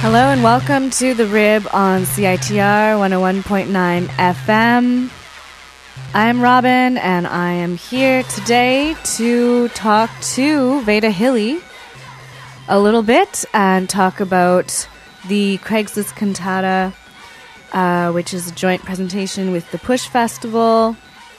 Hello and welcome to The Rib on CITR 101.9 FM. I'm Robin and I am here today to talk to Veda Hilly a little bit and talk about the Craigslist Cantata, which is a joint presentation with the Push Festival.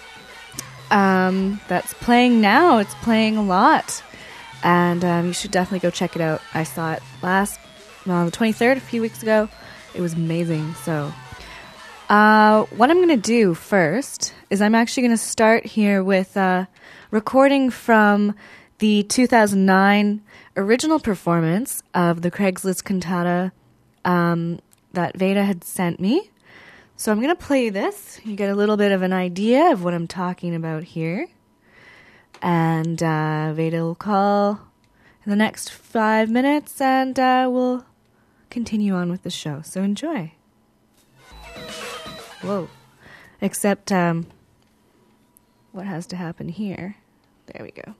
That's playing now. It's playing a lot. And you should definitely go check it out. I saw it on the 23rd, a few weeks ago. It was amazing. So what I'm going to do first is I'm actually going to start here with a recording from the 2009 original performance of the Craigslist Cantata that Veda had sent me. So I'm going to play this. You get a little bit of an idea of what I'm talking about here. And Veda will call in the next 5 minutes and we'll continue on with the show. So enjoy. Whoa. Except what has to happen here? There we go.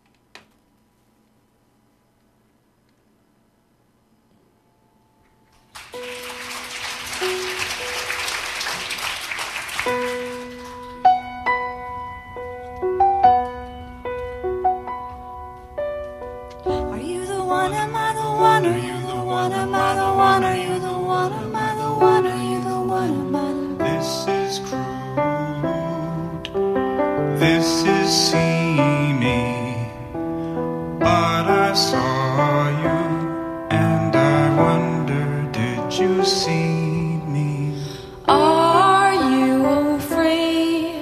Are you the one? Am I the one? Are you the one? Am I the one? Are you the one? Am I the one? Are you the one? Am I the one? This is crude. This is seamy. But I saw you, and I wonder, did you see me? Are you free,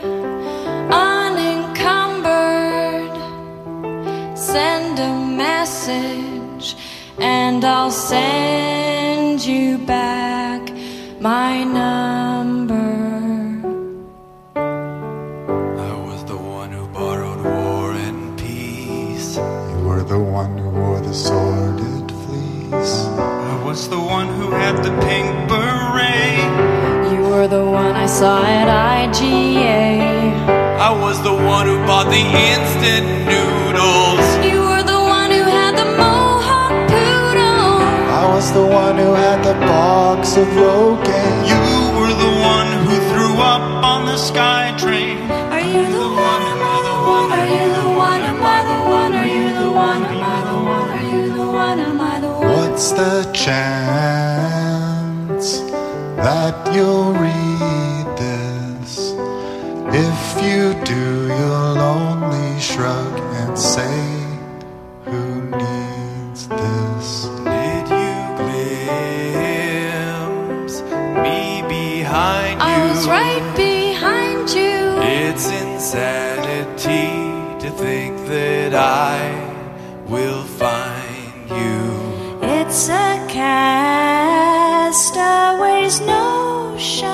unencumbered? Send a message, and I'll send you back my number. I was the one who borrowed War and Peace. You were the one who wore the sordid fleece. I was the one who had the pink beret. You were the one I saw at IGA. I was the one who bought the instant noodles. You were the one who had the mohawk poodle. I was the one who had the box of Rogaine. You were the one who threw up on the sky train. Are you the one? Am I the one? Are you the one? Am I the one? Are you the one? Am I the one? Are you the one? Am I the one? What's the chance that you'll read this? If you do, you'll only shrug and say, who needs this? Did you glimpse me behind you? I was right behind you. It's insanity to think that I will find you. It's a castaway's notion.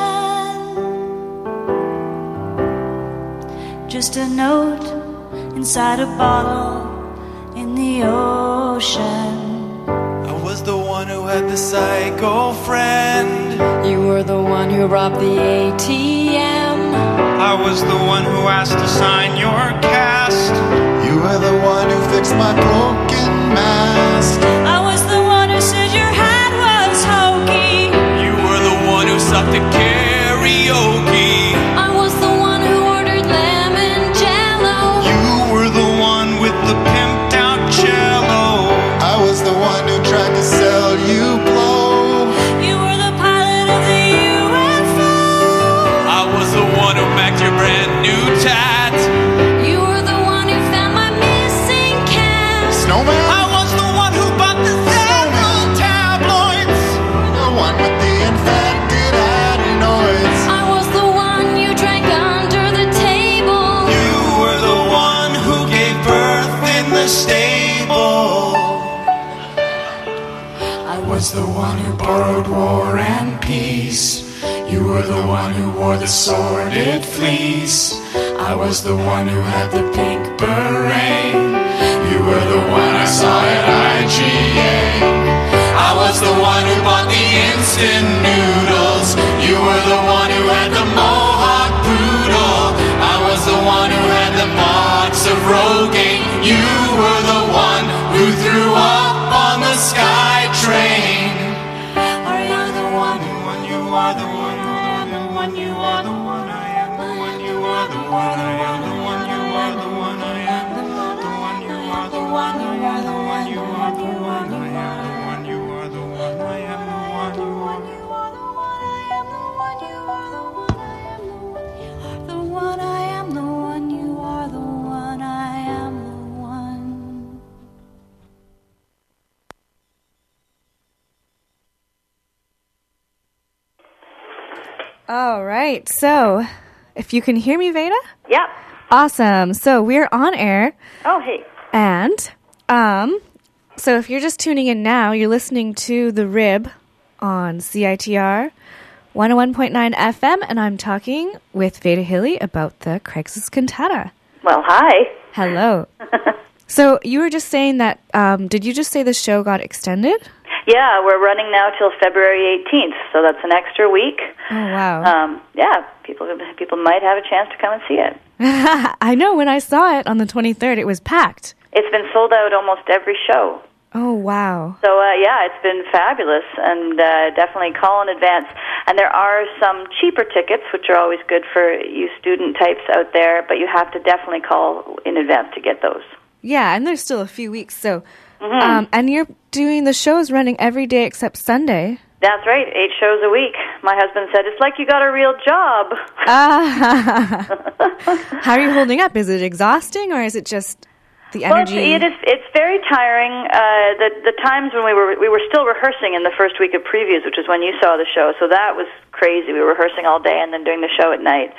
Just a note inside a bottle in the ocean. I was the one who had the psycho friend. You were the one who robbed the ATM. I was the one who asked to sign your cast. You were the one who fixed my broken mast. I was the one who said your hat was hokey. You were the one who sucked at karaoke. I was the one who ordered lemon jello. You were the one with the pimped out cello. I was the one who tried to sell you blow. You were the pilot of the UFO. I was the one who backed your brand new tat. You were the one who found my missing cat. Snowman? I was the one who bought the several tabloids. The one with the infected adenoids. I was the one you drank under the table. You were the one who gave birth in the stable. I was the one who borrowed War and Peace. You were the one who wore the sordid fleece. I was the one who had the pink beret. You were the one I saw at IGA. I was the one who bought the instant noodles. You were the one who had the mohawk poodle. I was the one who had the box of Rogaine. You were the one who threw up on the sky train. All right. So, if you can hear me, Veda? Yep. Awesome. So, we're on air. Oh, hey. And, so if you're just tuning in now, you're listening to The Rib on CITR 101.9 FM, and I'm talking with Veda Hilly about the Craigslist Cantata. Well, hi. Hello. So, you were just saying that, did you just say the show got extended? Yeah, we're running now till February 18th, so that's an extra week. Oh, wow. Yeah, people might have a chance to come and see it. I know, when I saw it on the 23rd, it was packed. It's been sold out almost every show. Oh, wow. So, yeah, it's been fabulous, and definitely call in advance. And there are some cheaper tickets, which are always good for you student types out there, but you have to definitely call in advance to get those. Yeah, and there's still a few weeks, so... and you're doing the shows running every day except Sunday. That's right, 8 shows a week. My husband said, it's like you got a real job. How are you holding up? Is it exhausting, or is it just the energy? Well, it's very tiring. The times when we were still rehearsing in the first week of previews, which is when you saw the show, so that was crazy. We were rehearsing all day and then doing the show at night.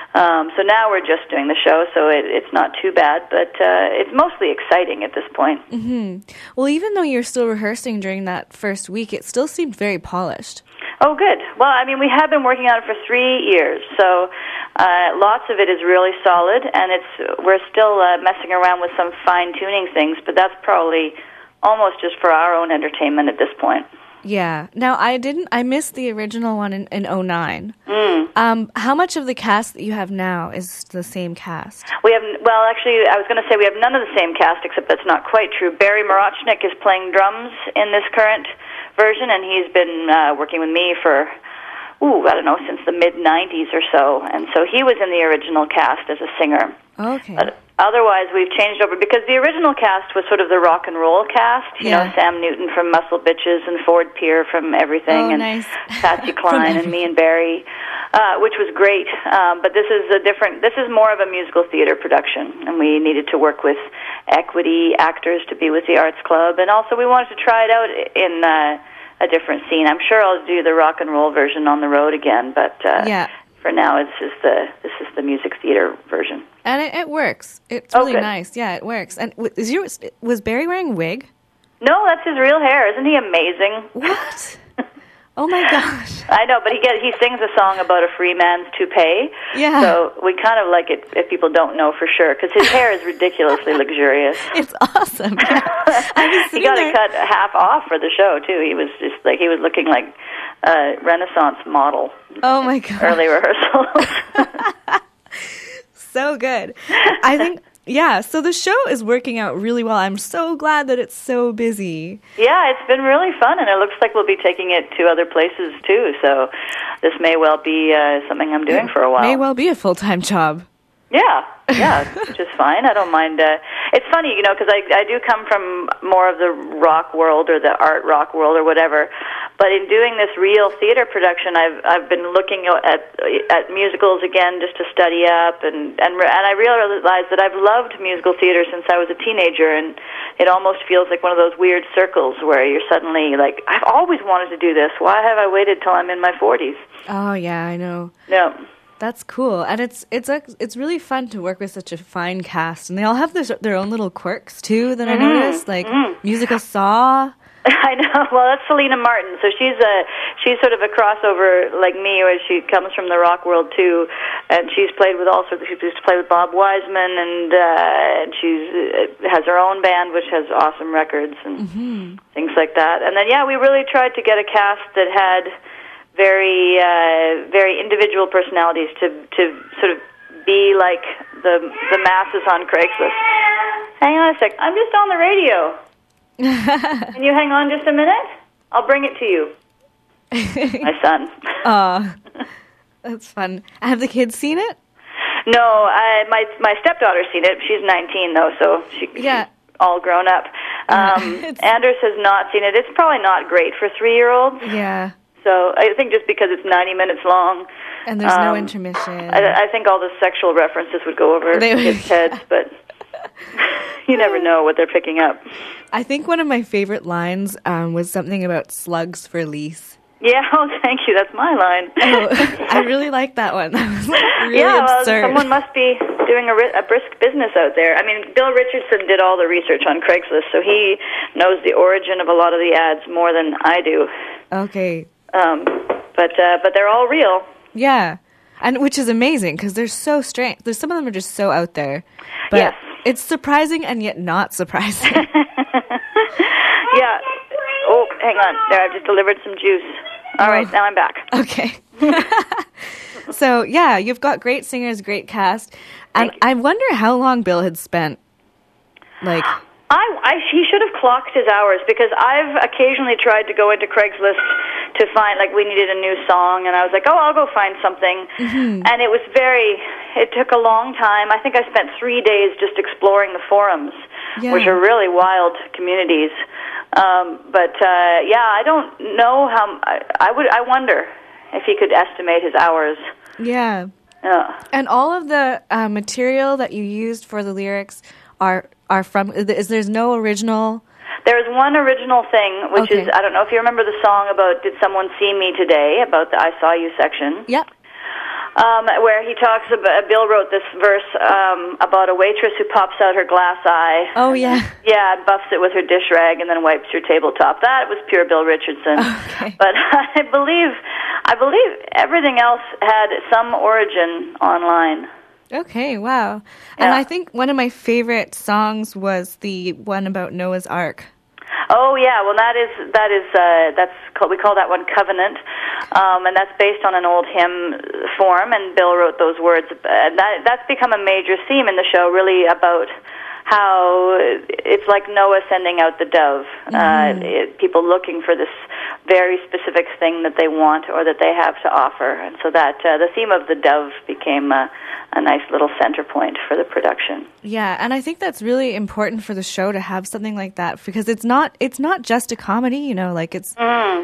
So now we're just doing the show, so it's not too bad, but it's mostly exciting at this point. Mm-hmm. Well, even though you're still rehearsing during that first week, it still seemed very polished. Oh, good. Well, I mean, we have been working on it for 3 years, so lots of it is really solid, and we're still messing around with some fine-tuning things, but that's probably almost just for our own entertainment at this point. Yeah. Now, I missed the original one in 2009. How much of the cast that you have now is the same cast? Actually, I was going to say we have none of the same cast, except that's not quite true. Barry Morochnik is playing drums in this current version, and he's been working with me for, I don't know, since the mid-'90s or so. And so he was in the original cast as a singer. Okay. But otherwise, we've changed over, because the original cast was sort of the rock and roll cast. You know, Sam Newton from Muscle Bitches and Ford Peer from Everything, and nice. Patsy Cline and me and Barry, which was great. But this is more of a musical theater production, and we needed to work with equity actors to be with the Arts Club, and also we wanted to try it out in a different scene. I'm sure I'll do the rock and roll version on the road again, but for now, this is the music theater version. And it works. It's really nice. Yeah, it works. And was Barry wearing a wig? No, that's his real hair. Isn't he amazing? What? Oh my gosh! I know, but he sings a song about a free man's toupee. Yeah. So we kind of like it if people don't know for sure, because his hair is ridiculously luxurious. It's awesome. Yeah. He got it cut half off for the show too. He was looking like a Renaissance model. Oh my god! Early rehearsals. So good. I think. Yeah, so the show is working out really well. I'm so glad that it's so busy. Yeah, it's been really fun, and it looks like we'll be taking it to other places, too. So this may well be something I'm doing for a while. May well be a full-time job. Yeah, which is fine. I don't mind. It's funny, because I do come from more of the rock world or the art rock world or whatever. But in doing this real theater production, I've been looking at musicals again just to study up, and I realized that I've loved musical theater since I was a teenager, and it almost feels like one of those weird circles where you're suddenly like, I've always wanted to do this. Why have I waited till I'm in my 40s? Oh yeah, I know. Yeah. That's cool, and it's really fun to work with such a fine cast, and they all have their own little quirks too. That I noticed, like musical Saw. I know. Well, that's Selena Martin. So she's sort of a crossover like me, where she comes from the rock world too, and she's played with all sorts. She used to play with Bob Wiseman, and she's has her own band, which has awesome records and things like that. And then we really tried to get a cast that had very very individual personalities to sort of be like the masses on Craigslist. Hang on a sec. I'm just on the radio. Can you hang on just a minute? I'll bring it to you. My son. Aw, that's fun. Have the kids seen it? No, my stepdaughter's seen it. She's 19 though, so she's all grown up. Anders has not seen it. It's probably not great for 3-year-olds. Yeah. So I think just because it's 90 minutes long. And there's no intermission. I think all the sexual references would go over kids' heads, but you never know what they're picking up. I think one of my favorite lines was something about slugs for lease. Yeah, oh, thank you. That's my line. Oh, I really like that one. That was like really yeah, well, absurd. someone must be doing a brisk business out there. I mean, Bill Richardson did all the research on Craigslist, so he knows the origin of a lot of the ads more than I do. Okay. But they're all real. Yeah, and which is amazing because they're so strange. There's some of them are just so out there, but Yes. it's surprising and yet not surprising. Yeah. Oh, hang on. There, I've just delivered some juice. All right, now I'm back. Okay. So yeah, you've got great singers, great cast, and Thank you. I wonder how long Bill had spent. Like, He should have clocked his hours because I've occasionally tried to go into Craigslist to find, like, we needed a new song, and I was like, oh, I'll go find something. And it took a long time. I think I spent 3 days just exploring the forums, Yeah. which are really wild communities. I don't know how, I wonder if he could estimate his hours. yeah. And all of the material that you used for the lyrics are from. There's no original. There's one original thing, which Okay. is, I don't know if you remember the song about Did Someone See Me Today, about the I Saw You section, Yep. where he talks about, Bill wrote this verse about a waitress who pops out her glass eye. Oh yeah. Yeah, and buffs it with her dish rag and then wipes her tabletop. That was pure Bill Richardson. Okay. But I believe everything else had some origin online. Okay. Wow. And Yeah. I think one of my favorite songs was the one about Noah's Ark. Oh yeah, well we call that one Covenant, and that's based on an old hymn form, and Bill wrote those words. That's become a major theme in the show, really about how it's like Noah sending out the dove. People looking for this very specific thing that they want or that they have to offer, and so that the theme of the dove became a nice little center point for the production. Yeah, and I think that's really important for the show to have something like that because it's not just a comedy, you know, like it's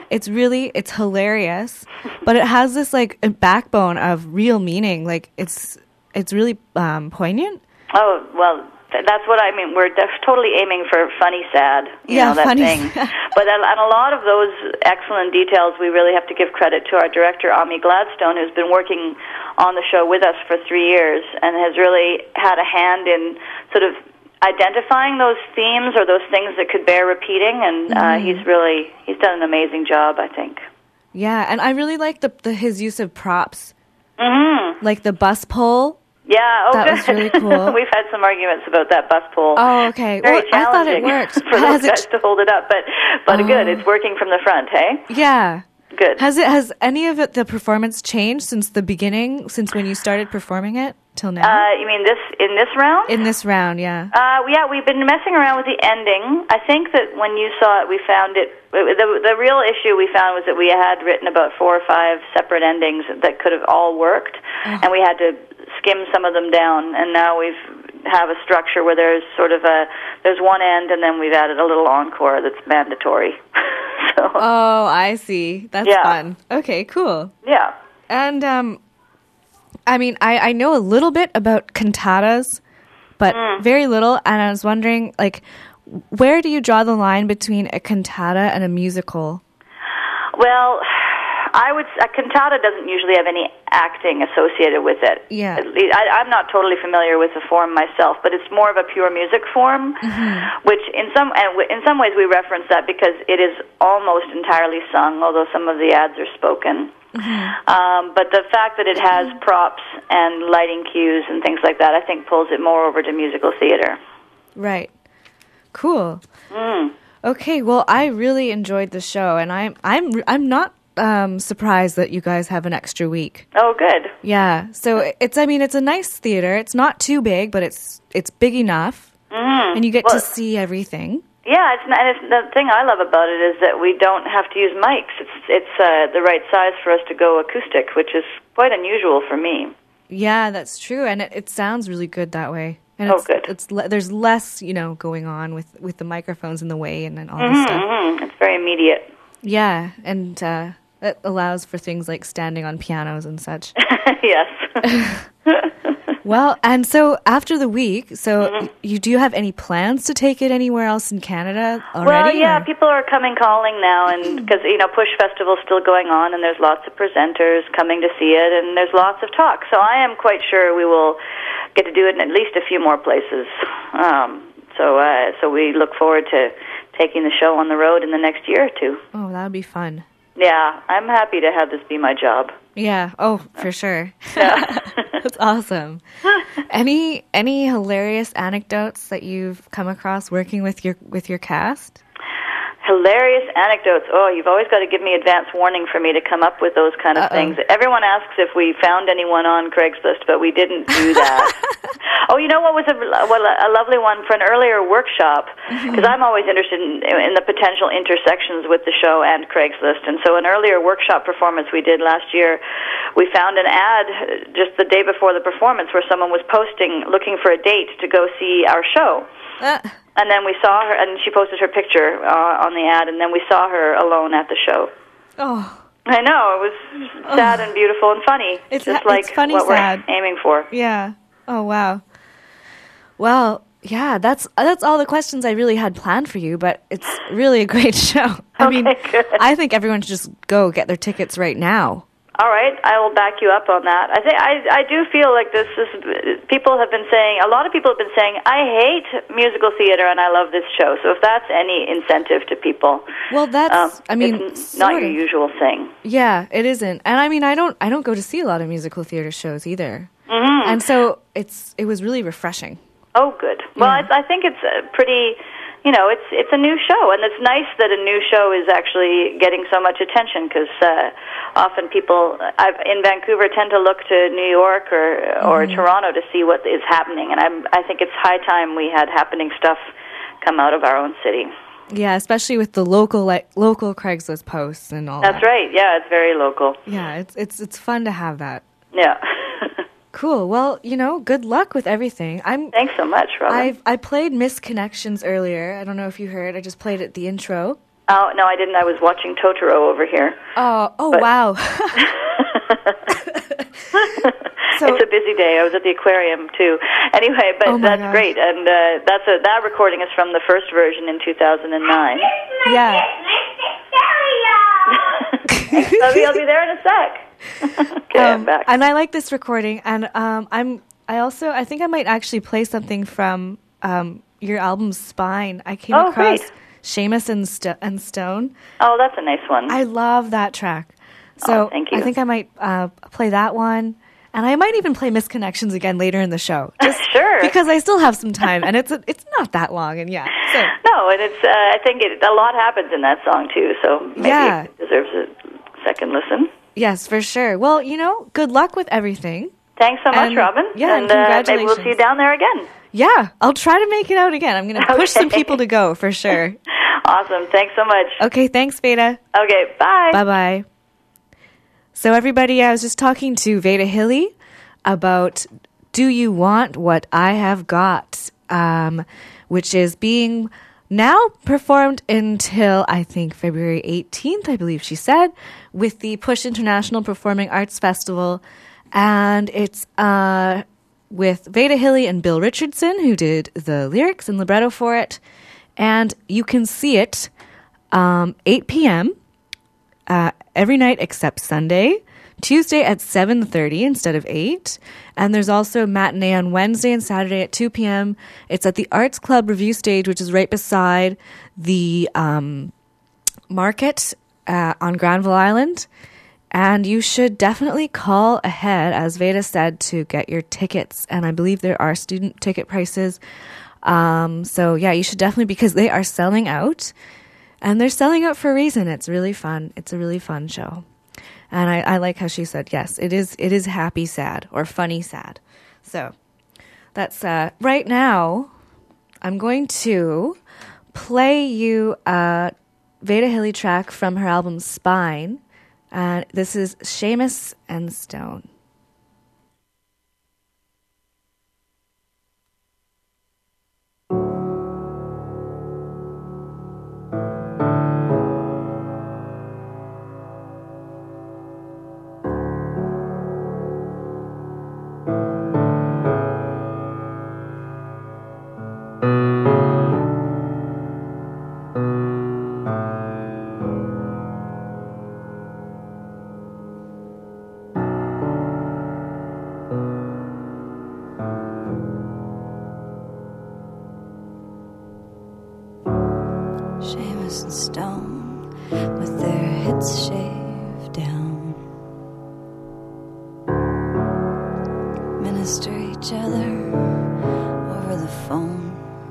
hilarious, but it has this like a backbone of real meaning. Like it's really poignant. Oh, well, that's what I mean. We're totally aiming for funny sad, you know, that funny thing. sad. But and a lot of those excellent details, we really have to give credit to our director, Ami Gladstone, who's been working on the show with us for 3 years and has really had a hand in sort of identifying those themes or those things that could bear repeating. And he's done an amazing job, I think. Yeah, and I really like his use of props, like the bus pole. Yeah, That good. was really cool. We've had some arguments about that bus pole. Oh, okay. Very Well, I thought it challenging worked. for those guys to hold it up, but good. It's working from the front, hey? Yeah. Good. Has any of it, the performance changed since the beginning, since when you started performing it till now? You mean in this round? In this round, yeah. Yeah, we've been messing around with the ending. I think that when you saw it, we found it. The real issue we found was that we had written about 4 or 5 separate endings that could have all worked, and we had to skim some of them down. And now we have a structure where there's sort of there's one end, and then we've added a little encore that's mandatory. So Oh, I see. That's Yeah. fun. Okay, cool. yeah. And I mean, I know a little bit about cantatas, but very little. And I was wondering, like, where do you draw the line between a cantata and a musical? Well, a cantata doesn't usually have any acting associated with it. Yeah. At least, I'm not totally familiar with the form myself, but it's more of a pure music form, which in some ways we reference that because it is almost entirely sung, although some of the ads are spoken. But the fact that it has props and lighting cues and things like that, I think pulls it more over to musical theater. Right. Cool. Okay, well, I really enjoyed the show, and I'm not surprised that you guys have an extra week. Oh, good. Yeah. So it's a nice theater. It's not too big, but it's big enough, and you get to see everything. Yeah, it's the thing I love about it is that we don't have to use mics. It's the right size for us to go acoustic, which is quite unusual for me. Yeah, that's true, and it sounds really good that way. And Good. There's less, going on with the microphones in the way and all this stuff. It's very immediate. Yeah, and it allows for things like standing on pianos and such. Yes. Well, and so after the week, so do you have any plans to take it anywhere else in Canada already? Well, yeah, or- people are coming calling now, and because Push Festival's still going on, and there's lots of presenters coming to see it, and there's lots of talk. So I am quite sure we will get to do it in at least a few more places. So we look forward to taking the show on the road in the next year or two. Oh, that would be fun. Yeah, I'm happy to have this be my job. Yeah. Oh, for sure. Yeah. That's awesome. Any hilarious anecdotes that you've come across working with your cast? Hilarious anecdotes. Oh, you've always got to give me advance warning for me to come up with those kind of things. Everyone asks if we found anyone on Craigslist, but we didn't do that. Oh, you know what was a lovely one for an earlier workshop? Because I'm always interested in the potential intersections with the show and Craigslist. And so an earlier workshop performance we did last year, we found an ad just the day before the performance where someone was posting, looking for a date to go see our show. And then we saw her, and she posted her picture on the ad, and then we saw her alone at the show. Oh. I know, it was sad and beautiful and funny. It's just like funny, what sad. we're aiming for. Yeah. Oh, wow. Well, yeah, that's all the questions I really had planned for you, but it's really a great show. I mean, good. I think everyone should just go get their tickets right now. All right, I will back you up on that. I do feel like this is, people have been saying, a lot of people have been saying, I hate musical theater and I love this show. So if that's any incentive to people, Well, that's it's not your usual thing. Yeah, it isn't. And I mean, I don't go to see a lot of musical theater shows either. Mm-hmm. And so it was really refreshing. Oh, good. Well, I think it's a pretty, it's a new show, and it's nice that a new show is actually getting so much attention, because often people in Vancouver tend to look to New York or Toronto to see what is happening, and I think it's high time we had happening stuff come out of our own city. Yeah, especially with the local Craigslist posts and all that. That's right. Yeah, it's very local. Yeah, it's fun to have that. Yeah. Cool. Well, good luck with everything. Thanks so much, Robin. I played Misconnections earlier. I don't know if you heard. I just played it the intro. Oh, no, I didn't. I was watching Totoro over here. Wow. So, it's a busy day. I was at the aquarium, too. Anyway, but that's gosh. great. And that recording is from the first version in 2009. Yeah. I'll be there in a sec. Okay, I'm back. And I like this recording, and I think I might actually play something from your album Spine. I came across great. Seamus and Stone. Oh, that's a nice one. I love that track. So thank you. I think I might play that one, and I might even play Misconnections again later in the show. Just sure. Because I still have some time, and it's not that long, and yeah. So. No, and it's I think a lot happens in that song too, so maybe it deserves a second listen. Yes, for sure. Well, good luck with everything. Thanks so much, Robin. Yeah, and congratulations. maybe we'll see you down there again. Yeah, I'll try to make it out again. I'm going to push some people to go, for sure. Awesome. Thanks so much. Okay, thanks, Veda. Okay, bye. Bye-bye. So, everybody, I was just talking to Veda Hilly about Do You Want What I Have Got, which is being now performed until, I think, February 18th, I believe she said, with the Push International Performing Arts Festival. And it's with Veda Hilly and Bill Richardson, who did the lyrics and libretto for it. And you can see it 8 p.m. Every night except Sunday. Tuesday at 7:30 instead of 8. And there's also matinee on Wednesday and Saturday at 2 p.m. It's at the Arts Club Review Stage, which is right beside the market on Granville Island. And you should definitely call ahead, as Veda said, to get your tickets. And I believe there are student ticket prices. So, yeah, you should definitely, because they are selling out. And they're selling out for a reason. It's really fun. It's a really fun show. And I like how she said, yes, it is happy sad or funny sad. So that's right now. I'm going to play you a Veda Hilly track from her album Spine. This is Seamus and Stone. Seamus and Stone with their heads shaved down, minister each other over the phone.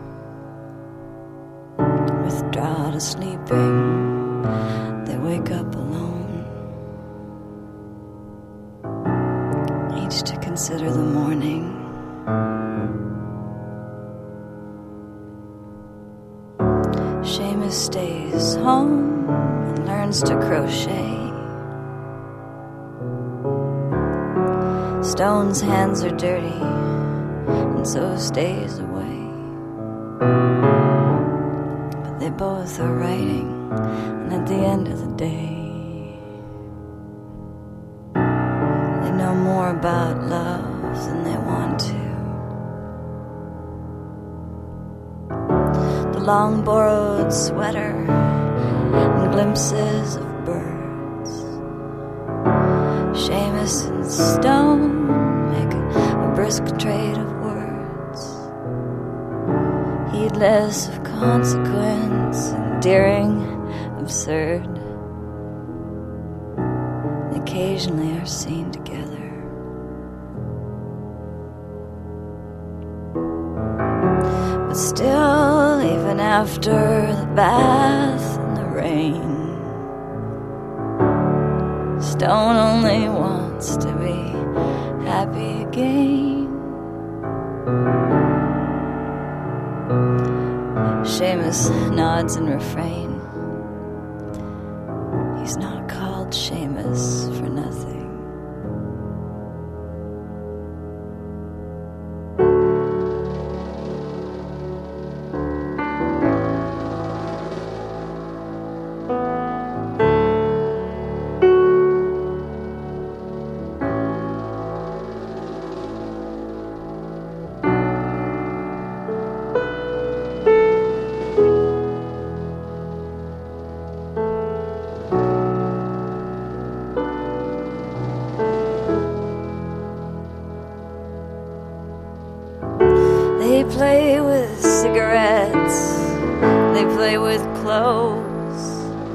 Withdraw to sleeping, they wake up alone, each to consider the morning. Seamus stays home and learns to crochet. Stone's hands are dirty and so stays away. But they both are writing, and at the end of the day, they know more about love than they want to. The long borrowed sweater and glimpses of birds. Seamus and Stone make a brisk trade of words, heedless of consequence, endearing, absurd. They occasionally are seen together. But still, even after the bath and the rain, Stone only wants to be happy again. Seamus nods in refrain. He's not called Seamus for nothing. They play with cigarettes, they play with clothes.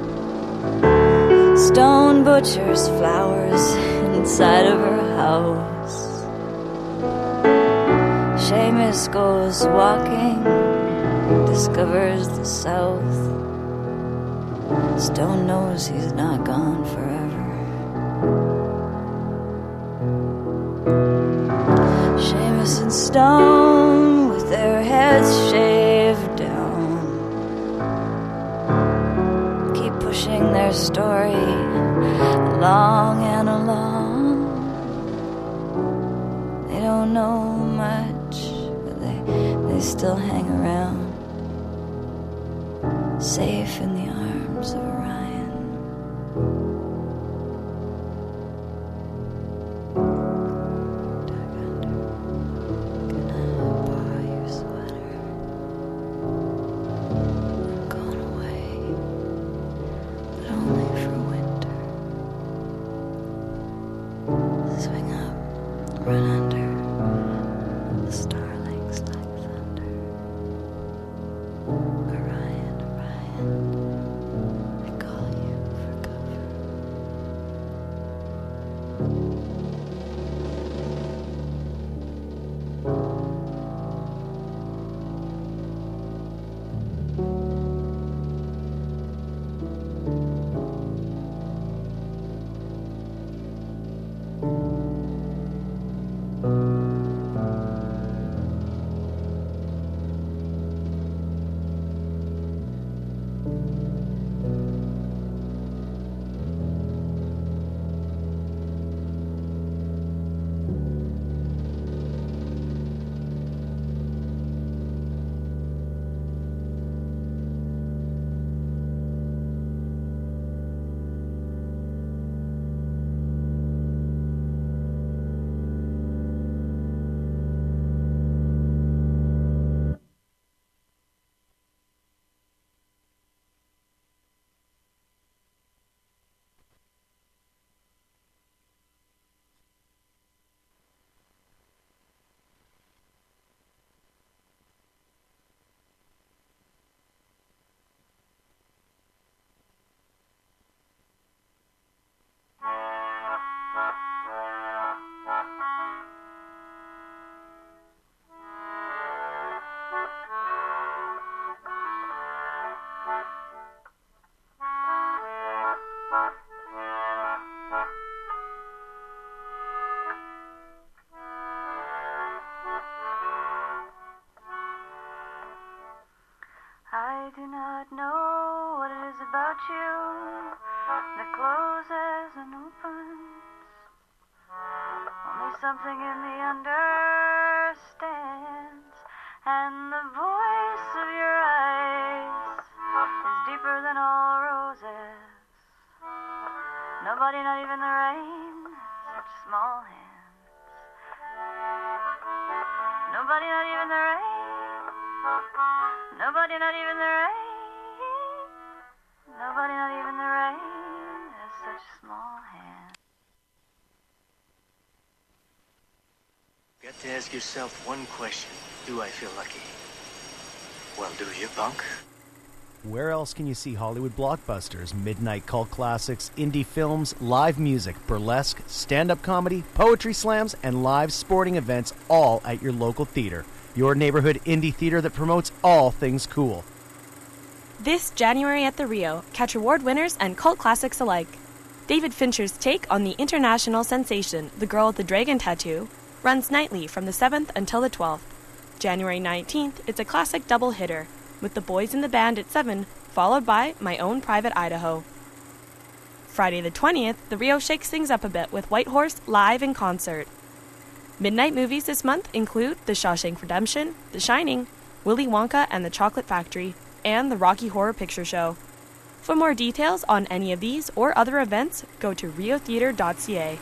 Stone butchers flowers inside of her house. Seamus goes walking, discovers the south. Stone knows he's not gone forever. Seamus and Stone with their heads shaved down keep pushing their story along and along. They don't know much, but they still hang around, safe in the arms of Orion. about you that closes and opens. Only something in me understands, and the voice of your eyes is deeper than all roses. Nobody, not even the rain, such small hands. Nobody, not even the rain. Nobody, not even the rain. Nobody, not even the rain, has such small hands. You got to ask yourself one question. Do I feel lucky? Well, do you, punk? Where else can you see Hollywood blockbusters, midnight cult classics, indie films, live music, burlesque, stand-up comedy, poetry slams, and live sporting events all at your local theater? Your neighborhood indie theater that promotes all things cool. This January at the Rio, catch award winners and cult classics alike. David Fincher's take on the international sensation, The Girl with the Dragon Tattoo, runs nightly from the 7th until the 12th. January 19th, it's a classic double hitter, with The Boys in the Band at 7, followed by My Own Private Idaho. Friday the 20th, the Rio shakes things up a bit with White Horse live in concert. Midnight movies this month include The Shawshank Redemption, The Shining, Willy Wonka and the Chocolate Factory, and the Rocky Horror Picture Show. For more details on any of these or other events, go to riotheater.ca.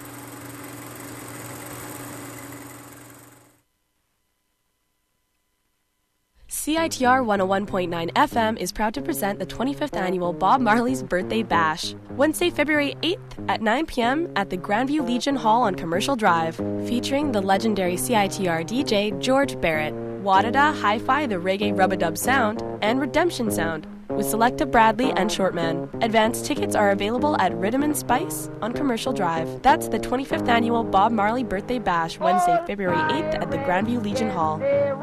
CITR 101.9 FM is proud to present the 25th annual Bob Marley's Birthday Bash, Wednesday, February 8th at 9 p.m. at the Grandview Legion Hall on Commercial Drive, featuring the legendary CITR DJ George Barrett, Wadada Hi-Fi the Reggae Rub-a-Dub Sound, and Redemption Sound, with Selecta Bradley and Shortman. Advanced tickets are available at Rhythm and Spice on Commercial Drive. That's the 25th annual Bob Marley Birthday Bash, Wednesday, February 8th at the Grandview Legion Hall.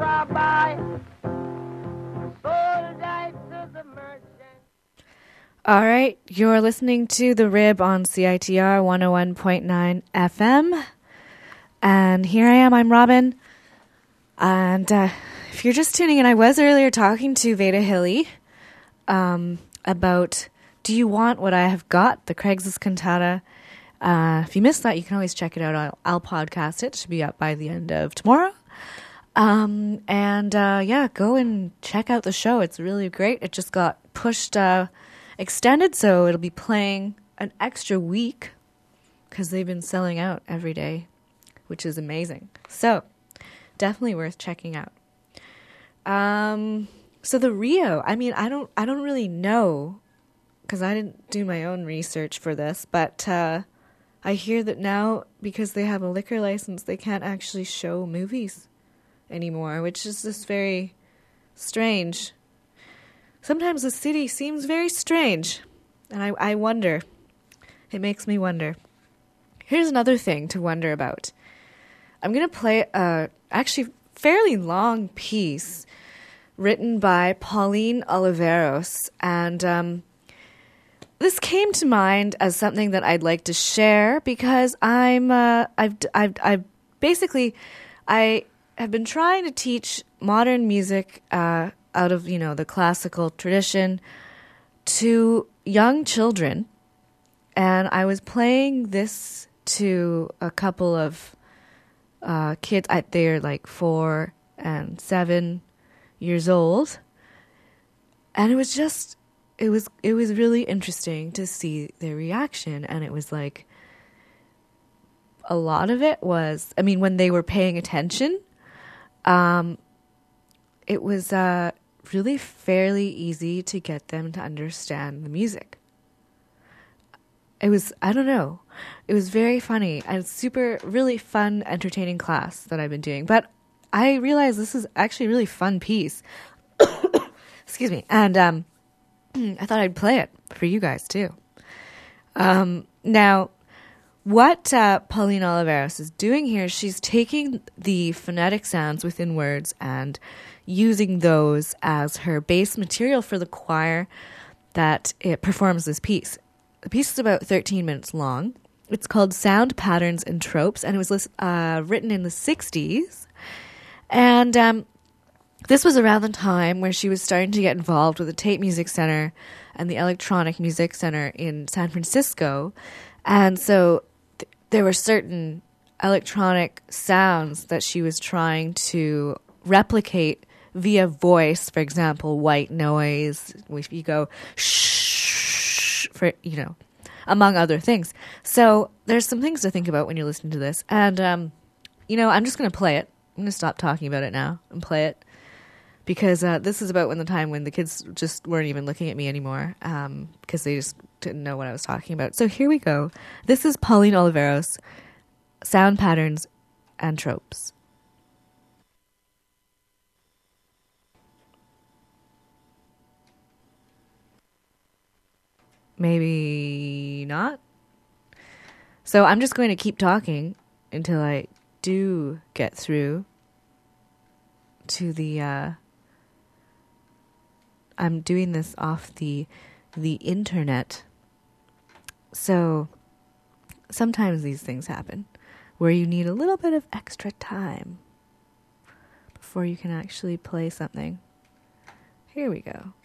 All right, you're listening to The Rib on CITR 101.9 FM. And here I am, I'm Robin. And if you're just tuning in, I was earlier talking to Veda Hilly about Do You Want What I Have Got, the Craigslist cantata. If you missed that, you can always check it out. I'll podcast it. It should be up by the end of tomorrow. Yeah, go and check out the show. It's really great. It just got pushed, extended, so it'll be playing an extra week because they've been selling out every day, which is amazing. So definitely worth checking out. So the Rio, I mean, I don't really know because I didn't do my own research for this, but I hear that now because they have a liquor license, they can't actually show movies anymore, which is just very strange. Sometimes the city seems very strange, and I wonder. It makes me wonder. Here's another thing to wonder about. I'm going to play a actually fairly long piece written by Pauline Oliveros, and this came to mind as something that I'd like to share because I have been trying to teach modern music out of, the classical tradition to young children. And I was playing this to a couple of kids. They're like 4 and 7 years old. And it was just, it was really interesting to see their reaction. And it was like, a lot of it was, when they were paying attention, it was really fairly easy to get them to understand the music. It was, it was very funny and really fun, entertaining class that I've been doing. But I realized this is actually a really fun piece. Excuse me. And I thought I'd play it for you guys too. Now, what Pauline Oliveros is doing here, she's taking the phonetic sounds within words and using those as her base material for the choir that it performs this piece. The piece is about 13 minutes long. It's called Sound Patterns and Tropes, and it was written in the 60s. And this was around the time where she was starting to get involved with the Tate Music Center and the Electronic Music Center in San Francisco. And so there were certain electronic sounds that she was trying to replicate via voice. For example, white noise, if you go shh, for, among other things. So there's some things to think about when you're listening to this. And, I'm just going to play it. I'm going to stop talking about it now and play it. Because this is about the time when the kids just weren't even looking at me anymore because they just didn't know what I was talking about. So here we go. This is Pauline Oliveros, Sound Patterns and Tropes. Maybe not. So I'm just going to keep talking until I do get through to the... I'm doing this off the internet. So sometimes these things happen where you need a little bit of extra time before you can actually play something. Here we go.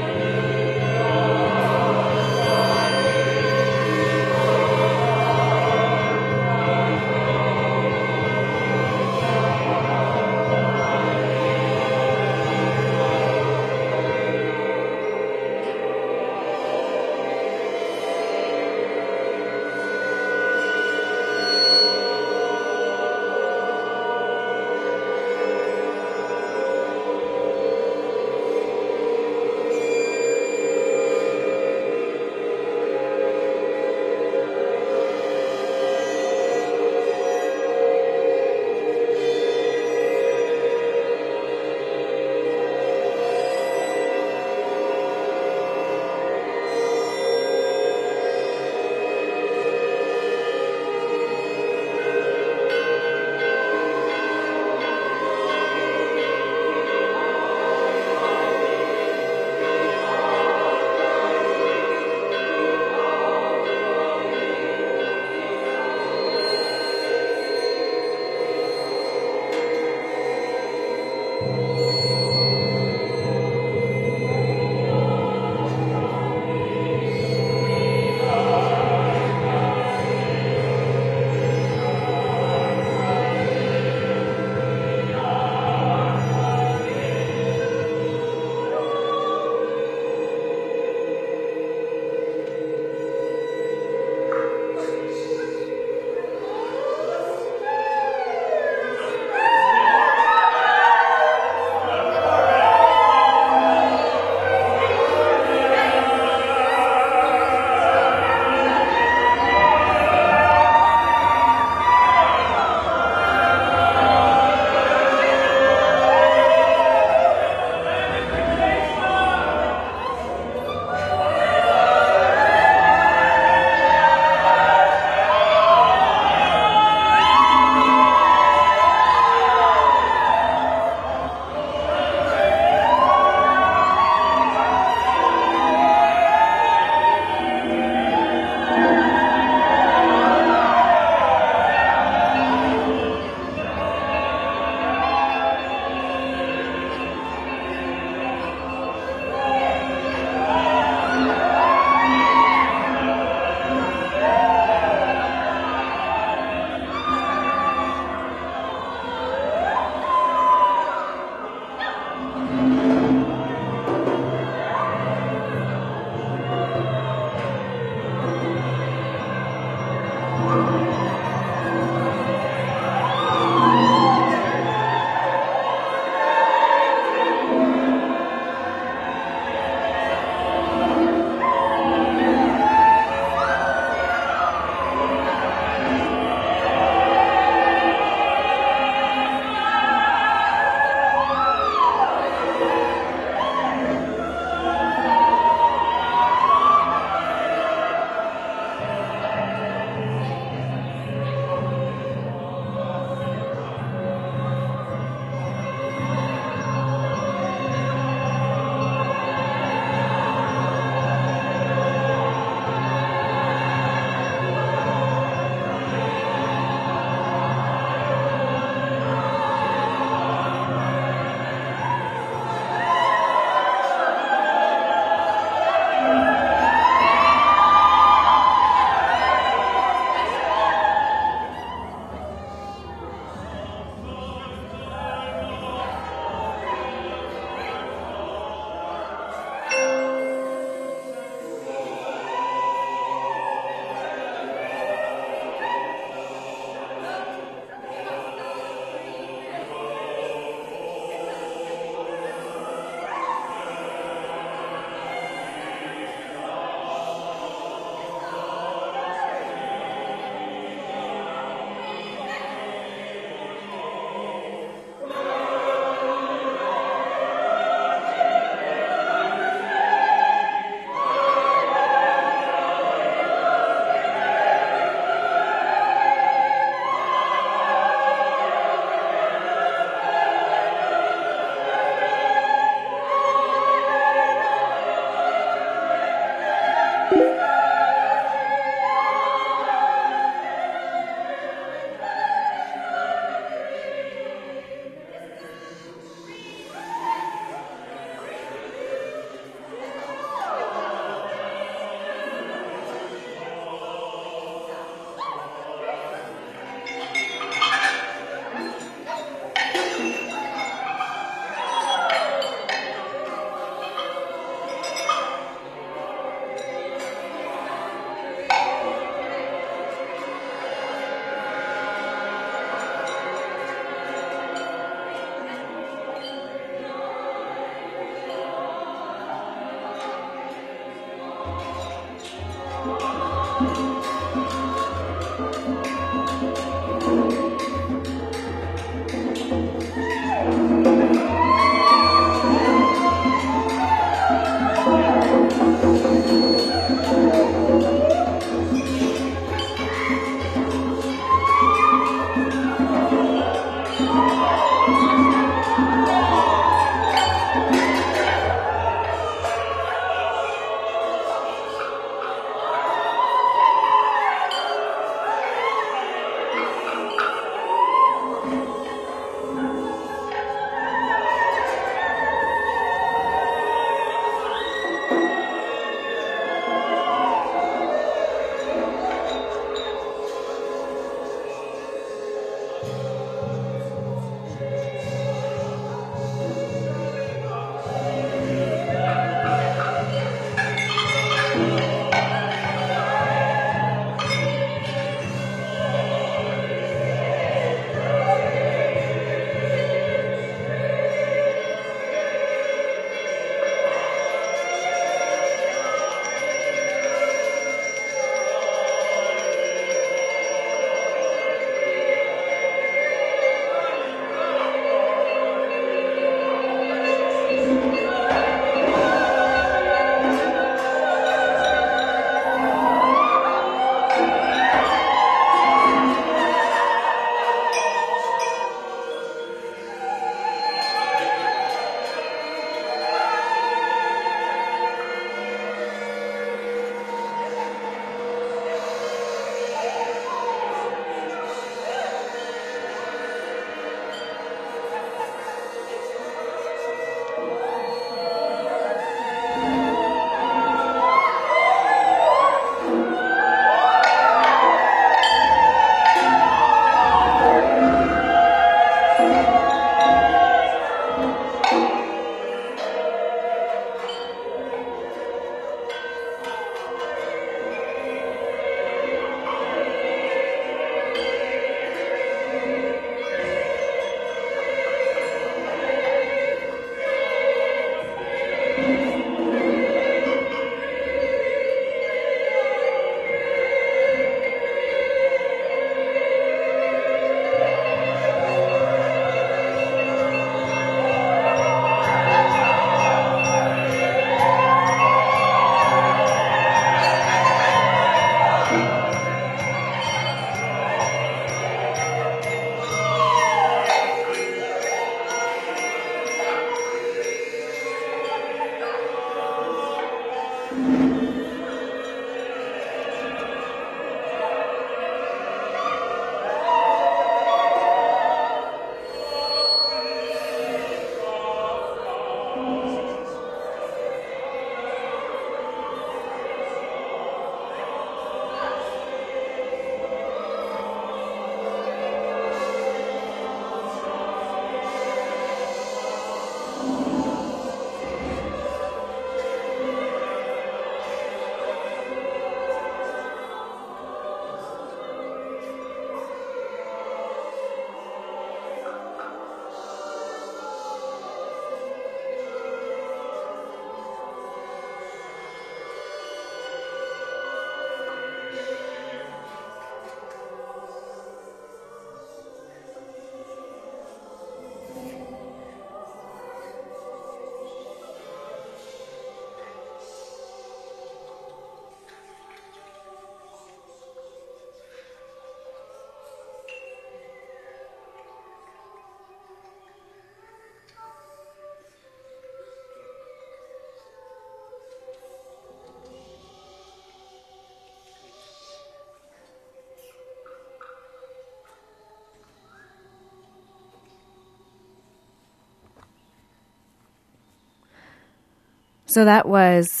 So that was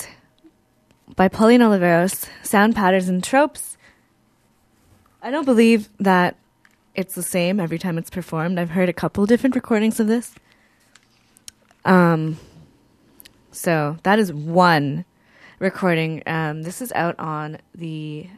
by Pauline Oliveros, Sound Patterns and Tropes. I don't believe that it's the same every time it's performed. I've heard a couple different recordings of this. So that is one recording. This is out on the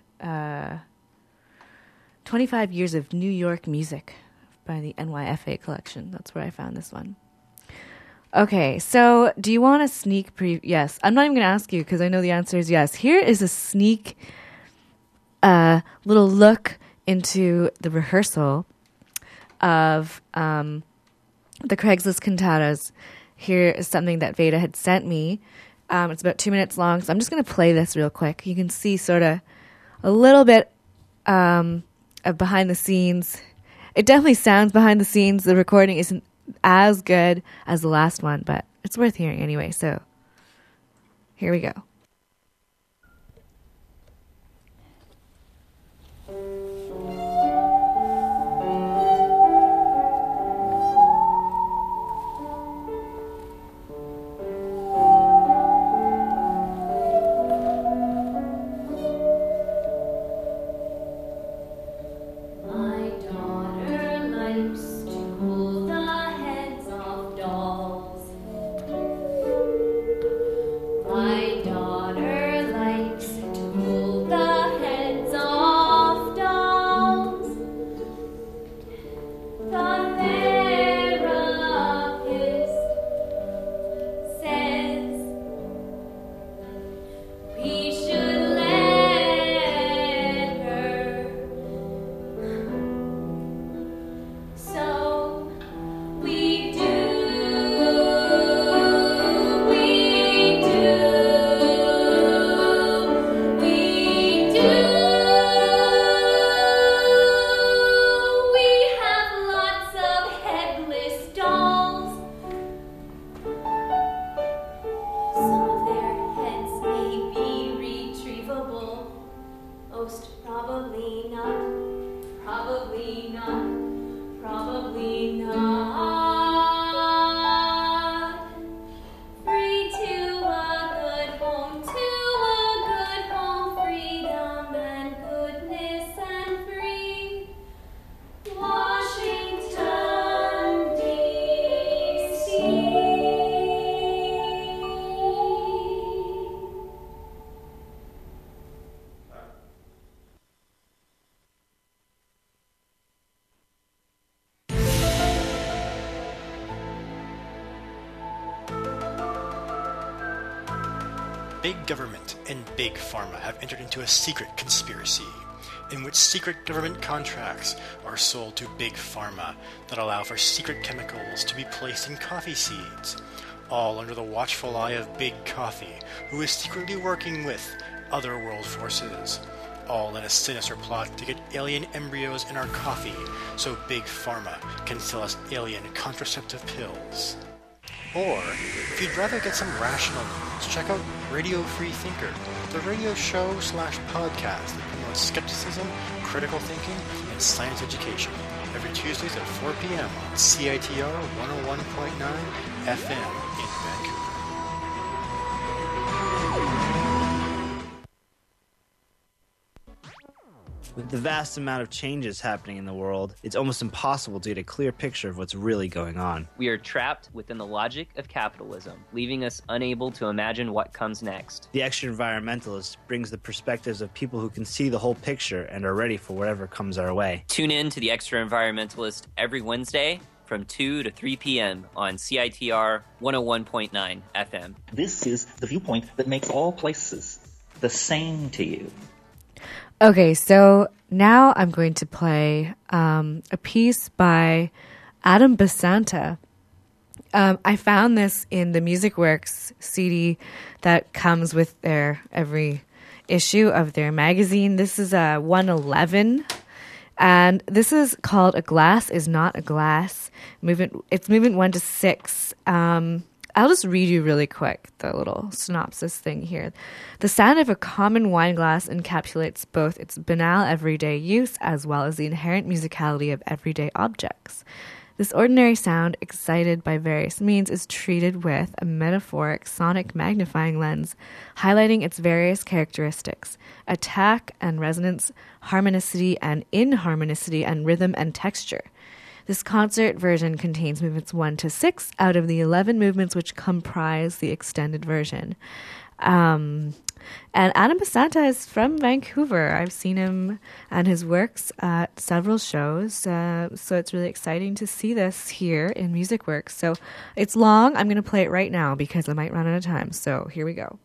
25 Years of New York Music by the NYFA collection. That's where I found this one. Okay, so do you want a sneak preview? Yes. I'm not even going to ask you because I know the answer is yes. Here is a sneak little look into the rehearsal of the Craigslist cantatas. Here is something that Veda had sent me. It's about 2 minutes long, so I'm just going to play this real quick. You can see sort of a little bit of behind the scenes. It definitely sounds behind the scenes. The recording isn't as good as the last one, but it's worth hearing anyway. So here we go. Big government and big pharma have entered into a secret conspiracy in which secret government contracts are sold to big pharma that allow for secret chemicals to be placed in coffee seeds, all under the watchful eye of Big Coffee, who is secretly working with other world forces, all in a sinister plot to get alien embryos in our coffee so Big Pharma can sell us alien contraceptive pills. Or, if you'd rather get some rational news, check out Radio Free Thinker, the radio show/podcast that promotes skepticism, critical thinking, and science education, every Tuesdays at 4 p.m. on CITR 101.9 FM in Vancouver. With the vast amount of changes happening in the world, it's almost impossible to get a clear picture of what's really going on. We are trapped within the logic of capitalism, leaving us unable to imagine what comes next. The Extra Environmentalist brings the perspectives of people who can see the whole picture and are ready for whatever comes our way. Tune in to the Extra Environmentalist every Wednesday from 2 to 3 p.m. on CITR 101.9 FM. This is the viewpoint that makes all places the same to you. Okay, so now I'm going to play a piece by Adam Basanta. I found this in the MusicWorks CD that comes with their every issue of their magazine. This is 111, and this is called A Glass Is Not a Glass. It's movement 1 to 6. I'll just read you really quick the little synopsis thing here. The sound of a common wine glass encapsulates both its banal everyday use as well as the inherent musicality of everyday objects. This ordinary sound, excited by various means, is treated with a metaphoric sonic magnifying lens, highlighting its various characteristics: attack and resonance, harmonicity and inharmonicity, and rhythm and texture. This concert version contains movements 1 to 6 out of the 11 movements which comprise the extended version. And Adam Basanta is from Vancouver. I've seen him and his works at several shows, so it's really exciting to see this here in Music Works. So it's long. I'm going to play it right now because I might run out of time. So here we go.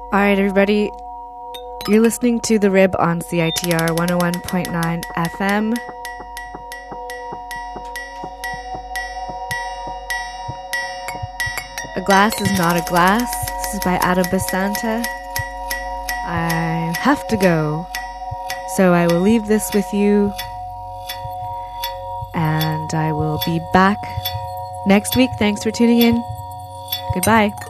All right, everybody. You're listening to The Rib on CITR 101.9 FM. A Glass is Not a Glass. This is by Adam Basanta. I have to go, so I will leave this with you, and I will be back next week. Thanks for tuning in. Goodbye.